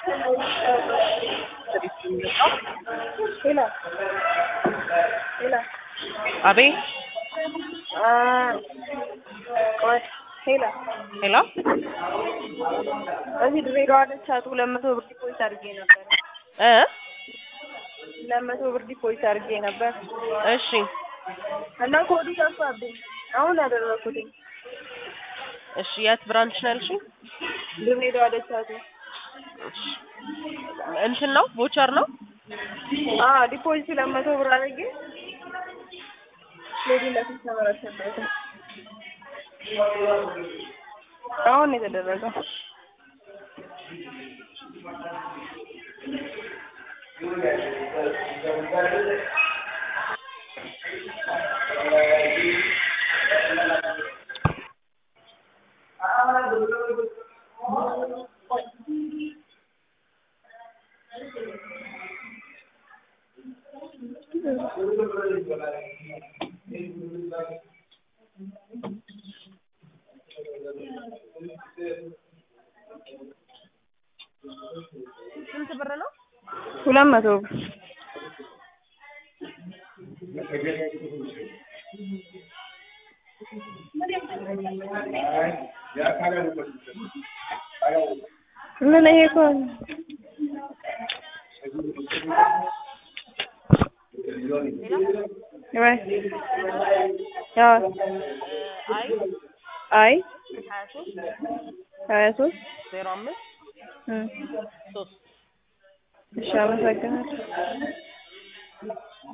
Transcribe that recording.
Hila. Hila. Abi? ቆይ ሄላ ሄሎ እዚህ ድሬዳዋ ደቻቱ 200 ብር ዲፖዚት አድርጌ ነበር። 200 ብር ዲፖዚት አድርጌ ነበር። እሺ እና ኮዱ ጠፋብኝ። አሁን አደረኩት። እሺ የት ብራንች ነው ያልሽኝ? ድሬዳዋ ደቻቱ። እንትን ነው ቮቸር ነው? ዲፖዚት 200 ብር አድርጌ ለዲላስ ተመረሰበት። አሁን የተደረገው ስንት ብር ነው? 200 ብር። ምን ይሄ እኮ ወይ ያው አይ 23 05 3 እሺ አመሰግናለሁ።